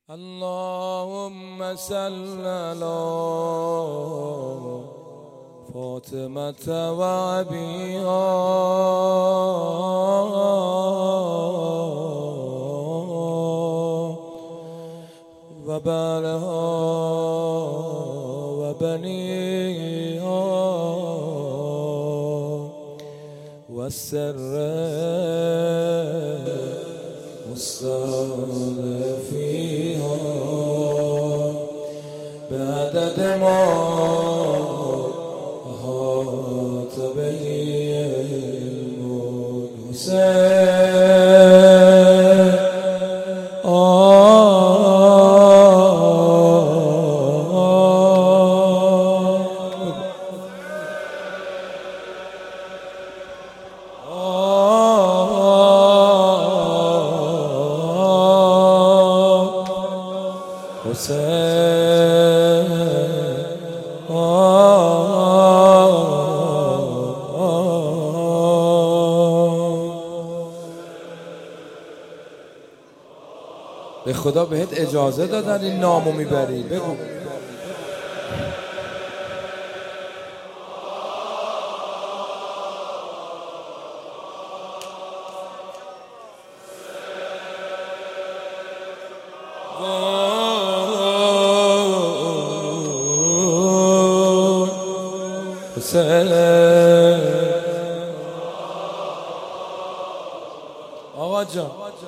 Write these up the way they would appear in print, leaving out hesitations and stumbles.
اللهم صل على فاطمة وأبيها وبعلها وبنيها والسر مستضيفيها بعدد ما أحاط به علم به خدا بهت اجازه دادن این نامو میبری. بگو آقا جان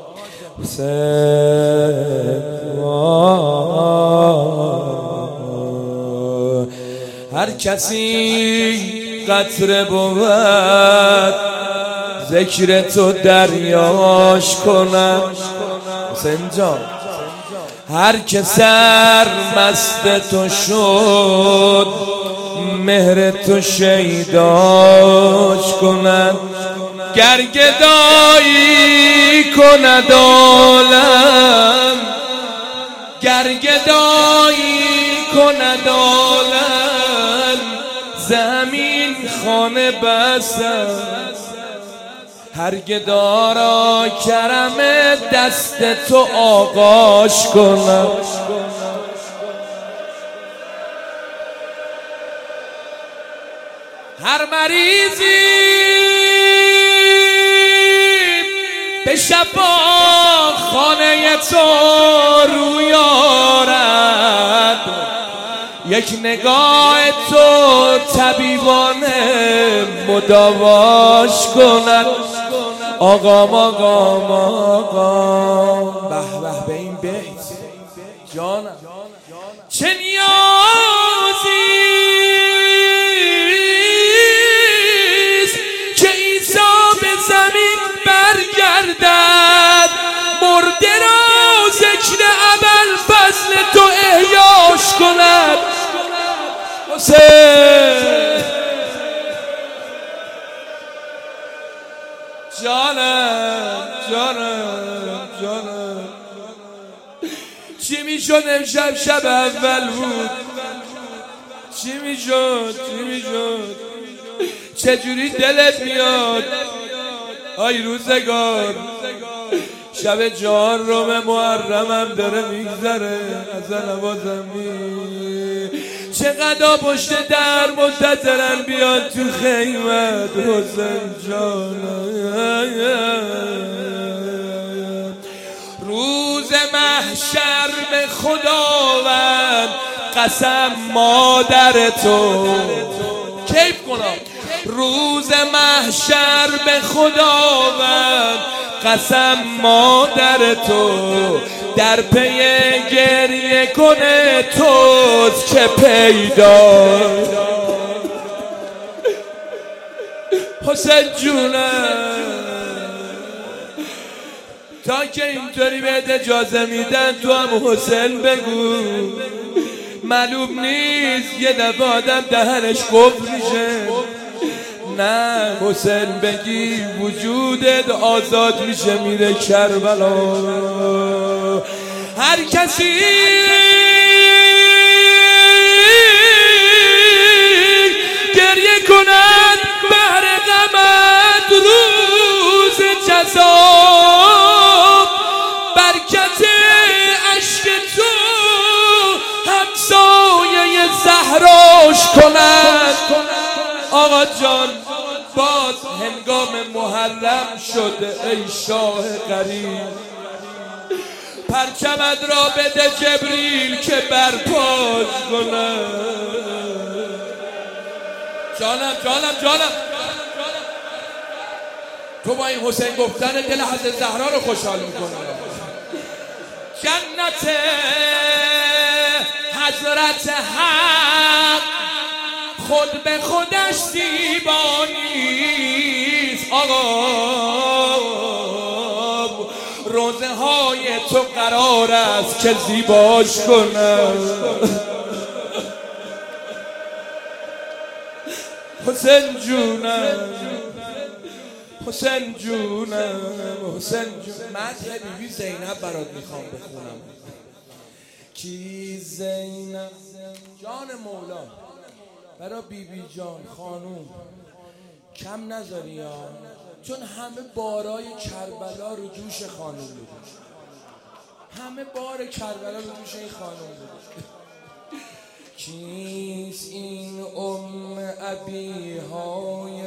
هر کسی قطره بود ذکر تو دریاش کنم. حسین جان هر که سر مست تو شد مهر تو شیداش کنم. گر گدایی کند عالم، گر گدایی کند عالم، زمین خانه بسم هر گدا را کرم دست تو آغاش کنم. هر مریضی به شفا خانه تو روی آرد، یک نگاه تو طبیبانه مداواش کند. آقام آقام آقام به به به این بیت جانم چه نیازیست که عیسی به زمین برگردد، مرده را ذکر ابوالفضل تو احیاش کند. حسین جانم جانم جانم چی میشد امشب؟ شب اول بود. چی میشد؟ چی میشد؟ چجوری دلت میاد؟ آی روزگار شب 4 محرمم داره میگذره از نوازمی، چقدر پشت در منتظرن بیاد تو خیمت. حسین جان روز محشر به خداوند قسم مادر تو کیف کنم. روز محشر به خداوند قسم مادر تو در پی گریه کنه توست که پیدا. حسین جونم تا که اینطوری بهت اجازه میدن تو هم حسین بگو. معلوم نیست یه دفعه آدم دهنش قفل میشه. نه حسین بگی وجودت آزاد میشه میره کربلا. هر کسی گریه کند بهر غمت روز جزا، برکت عشق کنند. آقا جان باز هنگام محرم شده ای شاه غریب، پرچمت را بده جبریل که برپاش کنه. جانم تو با این حسین گفتن دل حضرت زهرا رو خوشحال میکنه. جنت حضرت حق خود به خودش زیبانیست. آقا روزه های تو قرار است که زیباش کنم. حسین جونم مدح بیبی زینب برات میخوام بخونم. کی زینب جان مولا برا بیبی جان خانوم کم نذاری یا، چون همه بارای کربلا رو دوش خانوم بود، همه بار کربلا رو دوش این خانوم بود. کیست این ابی های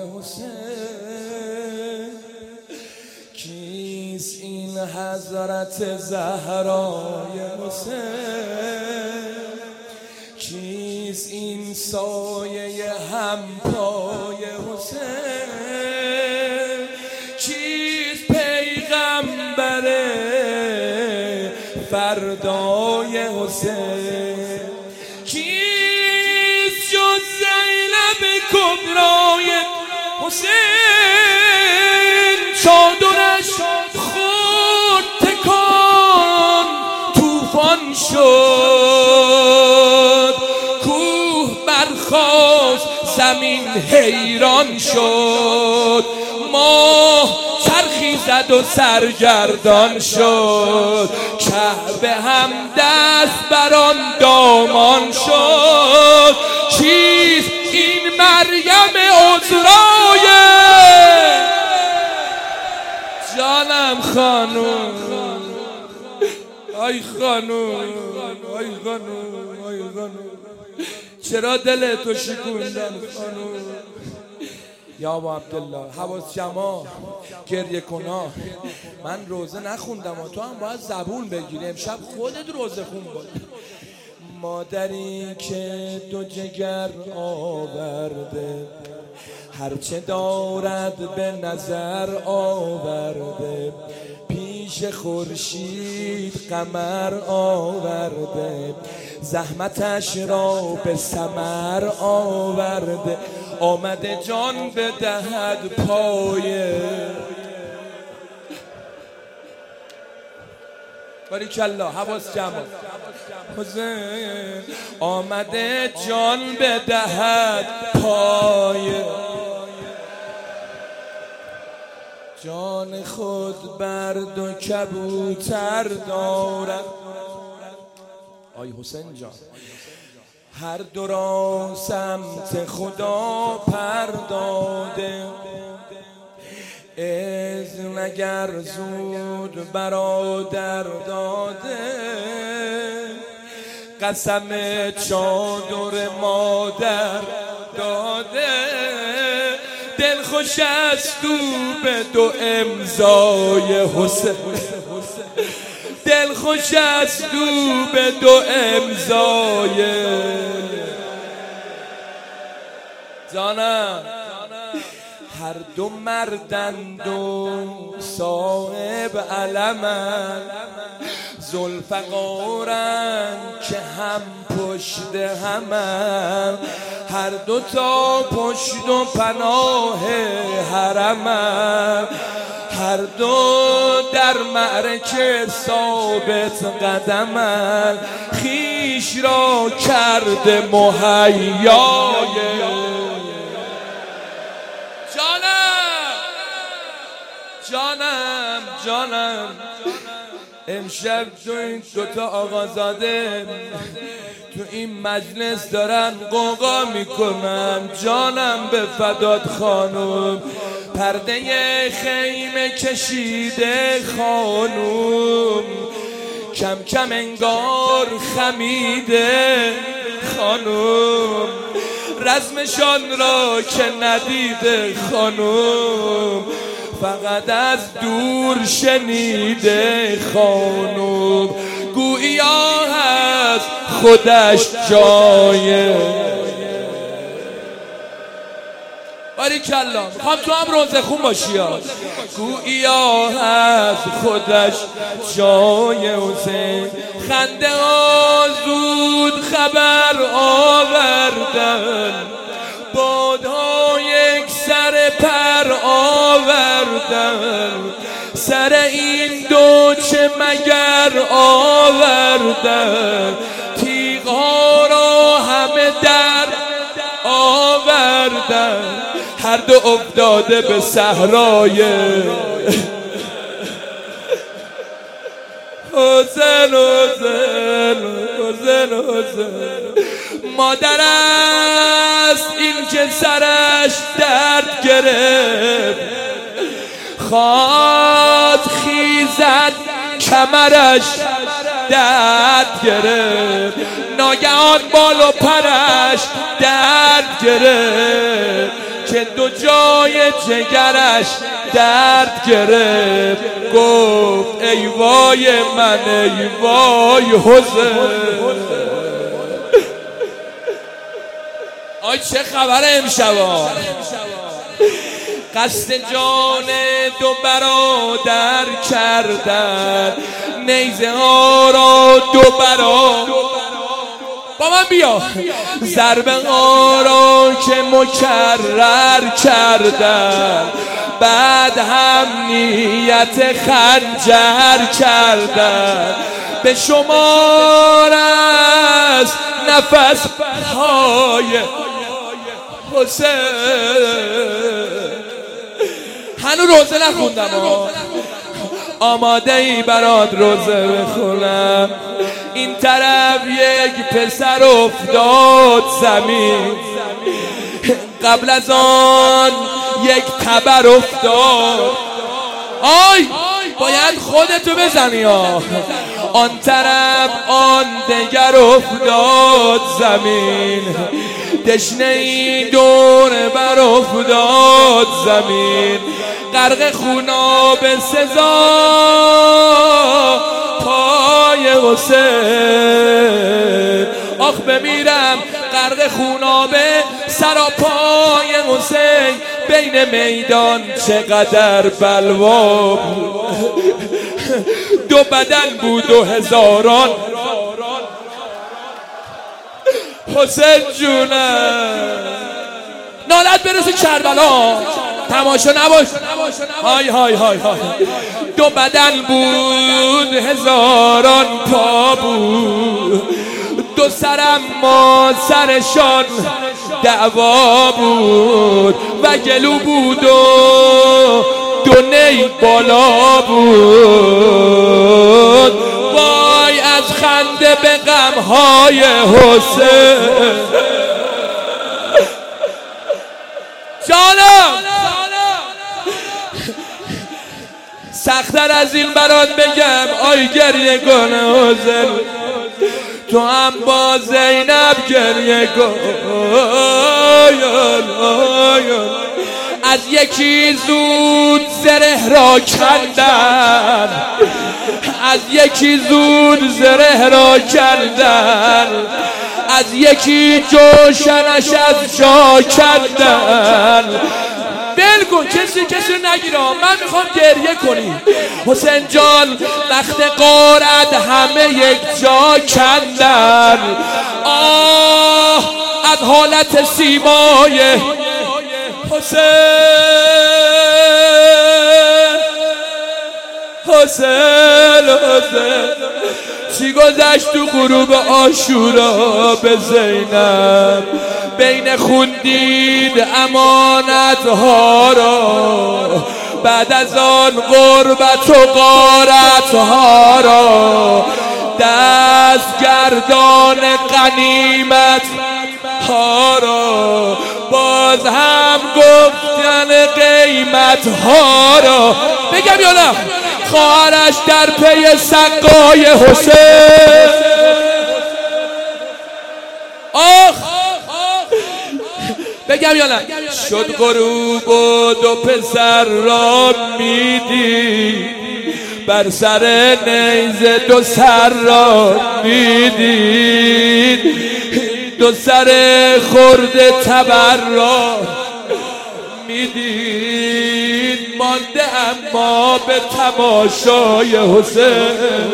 حسین، کیست این حضرت زهرای حسین، کیست این سایه همپای حسین، کیست پیغمبر فردای حسین، کیست جز زینب کبرای حسین. چادرش خورد تکان طوفان شد، کوه برخاست زمین حیران شد، ماه چرخی زد و سرگردان شد، کعبه هم دست بران دامان شد. چیست این مریم عذرای جانم خانوم، آی خانوم چرا دل تو شکوندن خانوم. یا ابا عبدالله حواس جمع گریه کنا، من روزه نخوندم و تو هم باید زبون بگیری، امشب خودت روزه خون بود. مادری که دو جگر آورده، هرچه دارد به نظر آورده، پیش خورشید قمر آورده، زحمتش را به ثمر آورده، آمده جان بدهد پایه. باریکالله حواس جمع. حسین آمده جان بدهد پایه، جان خود بر دو کبوتر دارد. آی حسین جان هر دو را سمت خدا پر داده، اذن اگر زود برادر داده، قسم چادر مادر داده، دل خوش است تو به دو امضای حسین، دل خوش است تو به دو امضای جانم. هر دو مردند و صاحب علمند، ذوالفقارند که هم پشت همند، هر دو تا پشت و پناه حرمند، هر دو در معرکه ثابت قدمند، خویش را کرده مهیای جانم. امشب تو این دوتا آقازاده تو این مجلس دارن قوقا میکنن، جانم به فدات خانوم، پرده خیمه کشیده خانوم، کم کم انگار خمیده خانوم، رزمشان را که ندیده خانم، فقط از دور شنیده خانم. گویا هست خودش جای باریکلا. میخوام تو هم روزه خون باشی ها. گویا هست خودش جای حسین. خنده ها زود خبر آوردن، بادها یک سر پر آوردن، سر این دو چه مگر آوردن، تیغها را همه در آوردن، هر دو افتاده به صحرای حسین حسین حسین حسین. مادر است این که سرش درد گرفت، خواست خیزد کمرش درد گرفت، ناگهان بال و پرش درد گرفت، که دو جای جگرش درد گرفت. گفت ای وای من ای وای حسین. آی چه خبر امشبا؟ قصد جان دو برادر کردن، نیزه ها را دو برادر با من بیا، ضربه ها را که مکرر کردن، بعد هم نیت خنجر کردن. به شمار از نفس های حسین. هنو روزه نخوندم آماده ای برات روزه بخونم. این طرف یک پسر افتاد زمین، قبل از آن یک تبر افتاد. آی باید خودتو بزنی ها. آن طرف آن دگر افتاد زمین، دشنه ای دور بر افتاد زمین، غرق خوناب سزا پای حسین. آخ بمیرم غرق خوناب سراپای حسین. بین میدان چقدر بلوا بود، دو بدن بود و هزاران. حسین جونم نالت برسه کربلا، تماشا نباش. های های های های. دو بدن بود هزاران پا بود، دو سرم ما سرشان دعوا بود، و گلو بود و دو نی بالا بود. وای از خنده به غمهای حسین. جانم سختر از این برات بگم. آی گریه کن حسین، تو هم با زینب گریه کن. از یکی زود زره را کندن، از یکی زود زره را کندن، از یکی جوشنش از جا کندن. بلکن کسی نگیرم، من میخوام گریه کنی. حسین جان وقت غارت همه یک جا کندن. آه از حالت سیمای حسین. حسین چی گذشت تو غروب عاشورا به زینب؟ بین خون دید امانت ها را، بعد از آن غربت و غارت ها را، دست گردان غنیمت ها را، باز هم گفتن قیمت ها را. بگم یا نه؟ خواهرش در پی سقای حسین. آخ بگم یا نه؟ شد غروب و دو پسر را میدید، بر سر نیزه دو سر را میدید، دو سر خورده تبر را میدید. مانده اما به تماشای حسین،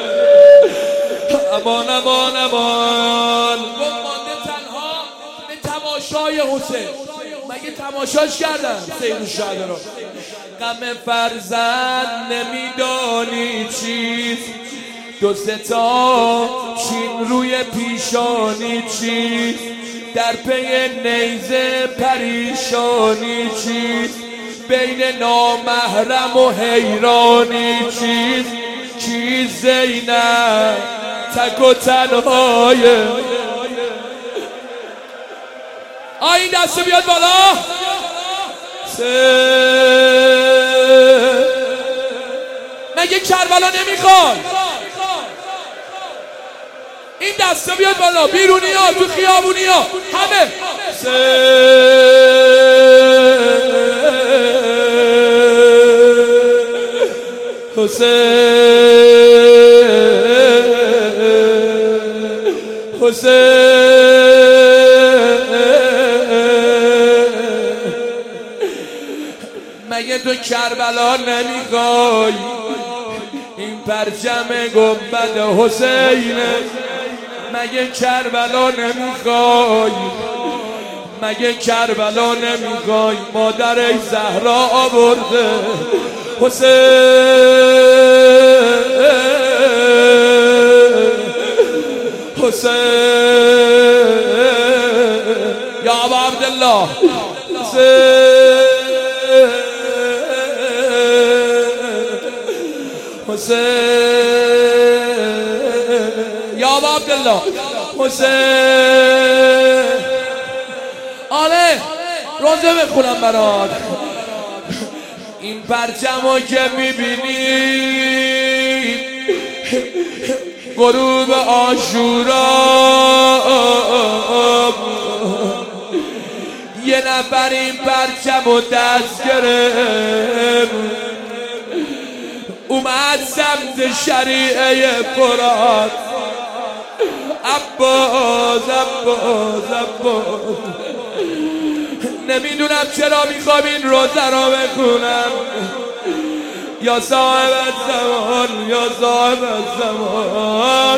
امان امان امان. مانده تنها به تماشای حسین. مگه تماشاش کردن سید الشهدا رو؟ غم فرزند نمیدانی چیست، دو سه تا چین روی پیشانی چیست، در پی نیزه پریشانی چیست، بین نامحرم و حیرانی چیست، چیست زینب تک و تنهای. این دسته بیاد بالا. مگه کربلا نمیخواد؟ این دسته بیاد بالا. بیرونی ها تو خیابونی ها همه مگه تو کربلا نمیخوای؟ این پرچم گنبد حسینه. مگه کربلا نمیخوای؟ مگه کربلا نمیخوای؟ مادر زهرا آورده حسین. حسین یا ابا عبدالله. حسین یا ابا عبدالله. حسین آله روزه بخونم برات. این پرچمو که میبینی غروب عاشورا، یه نفر این پرچمو دست گرفت، اومد سمت شریعه فرات. عباس عباس عباس. نمیدونم چرا میخوام این روزه رو بخونم. یا صاحب الزمان یا صاحب الزمان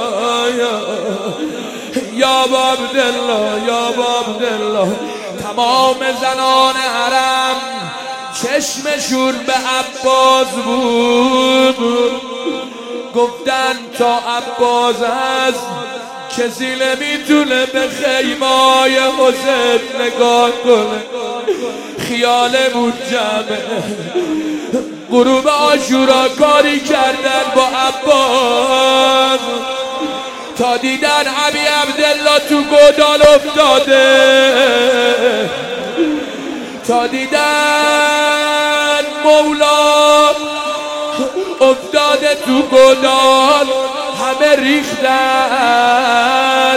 یا ابا عبدالله یا ابا عبدالله. تمام زنان حرم چشمشون به عباس بود. گفتن تا عباس هست کسی نمیتونه به خیمای حسین نگاه کنه. خیاله بود جمعه. غروب عاشورا کاری کردن با عباس تا دیدن ابی عبدالله تو گودال افتاده، تا دیدن مولا افتاده تو گودال، همه ریختن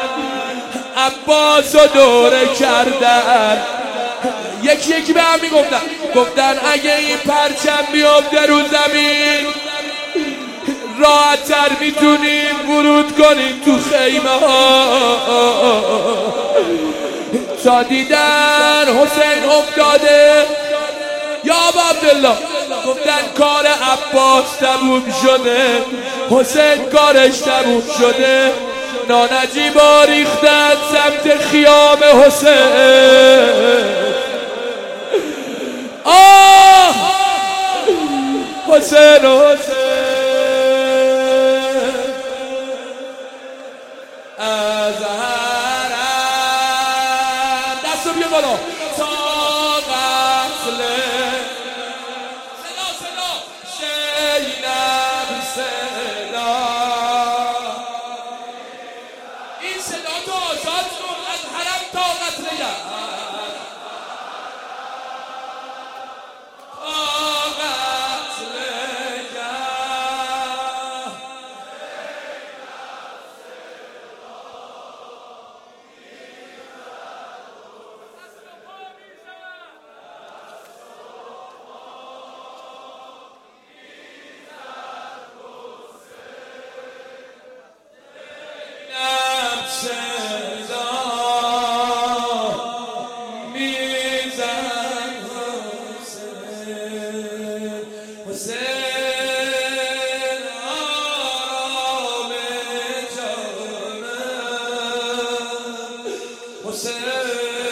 عباس رو دوره کردن. یکی یکی به هم گفتن اگه این پرچم بیفته رو زمین راحت تر میتونیم ورود کنیم تو خیمه ها. تا دیدن حسین افتاده یا ابا عبدالله، گفتن کار عباس تموم شده، حسین کارش تموم شده. نانجیبا ریختن سمت خیام حسین. آه حسین حسین از حرم. دستو بیا بالا. تا قتل صدا صدا زینب صدا. این صدا تو آزاد کن از حرم تا قتل زن حسین حسین آرام جانم حسین